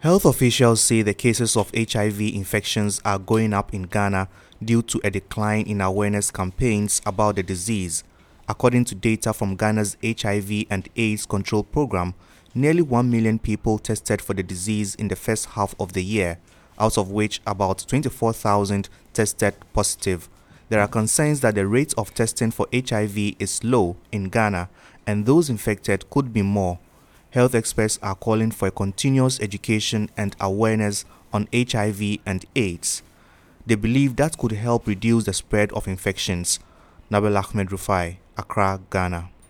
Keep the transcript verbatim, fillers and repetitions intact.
Health officials say the cases of H I V infections are going up in Ghana due to a decline in awareness campaigns about the disease. According to data from Ghana's H I V and AIDS control program, nearly one million people tested for the disease in the first half of the year, out of which about twenty-four thousand tested positive. There are concerns that the rate of testing for H I V is low in Ghana and those infected could be more. Health experts are calling for a continuous education and awareness on H I V and AIDS. They believe that could help reduce the spread of infections. Nabil Ahmed Rufai, Accra, Ghana.